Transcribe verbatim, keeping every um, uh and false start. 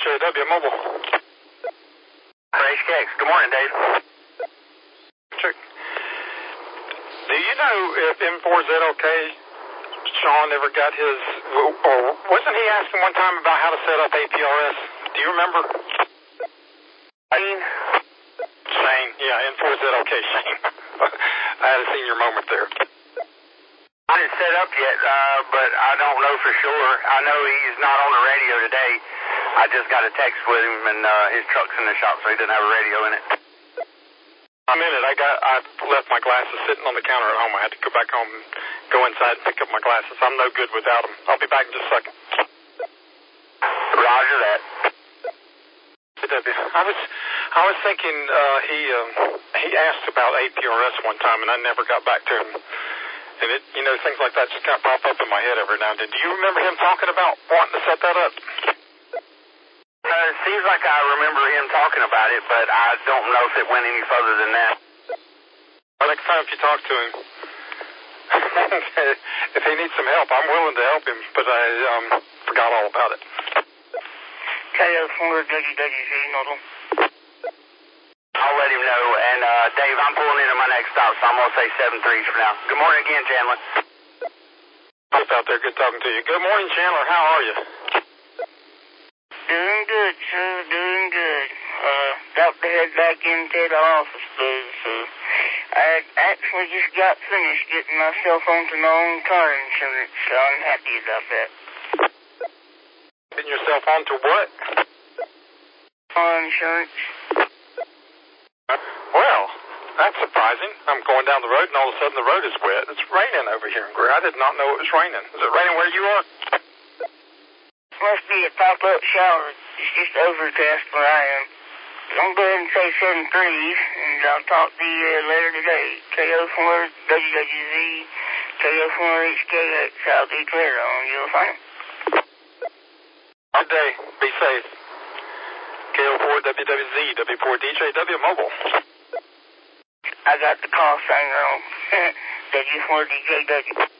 W Mobile. H K X. Good morning, Dave. Check. Do you know if M four Z L K, Sean, ever got his, or wasn't he asking one time about how to set up A P R S? Do you remember? Shane? Shane, yeah, M four Z L K, Shane. I had a senior moment there. I didn't set up yet, uh, but I don't know for sure. I know he's not on the radio today. I just got a text with him, and uh, his truck's in the shop, so he doesn't have a radio in it. I'm in it. I got. I left my glasses sitting on the counter at home. I had to go back home and go inside and pick up my glasses. I'm no good without them. I'll be back in just a second. Roger that. I was, I was thinking uh, he um, he asked about A P R S one time, and I never got back to him. And it, you know, things like that just kind of pop up in my head every now and then. Do you remember him talking about wanting to set that up? Uh, it seems like I remember him talking about it, but I don't know if it went any further than that. Well, next time if you talk to him, if he needs some help, I'm willing to help him, but I um, forgot all about it. K O four W W Z, Noodle. I'll let him know. And, uh, Dave, I'm pulling into my next stop, so I'm going to say seven threes for now. Good morning again, Chandler. What's out there? Good talking to you. Good morning, Chandler. How are you? Doing good, sir. Doing good. Uh, about to head back into the office, please, sir. I actually just got finished getting myself onto my own car insurance, so I'm happy about that. Getting yourself onto what? Car insurance. Well, that's surprising. I'm going down the road, and all of a sudden the road is wet. It's raining over here in Greer. I did not know it was raining. Is it raining where you are? Must be a pop-up shower. It's just overcast where I am. I'm going to say seven threes, and I'll talk to you uh, later today. K O four W W Z, K O four H K X. I'll be clear on you. Fine. Good day. Be safe. K O four W W Z, W four D J W Mobile. I got the call sign wrong. W four D J W.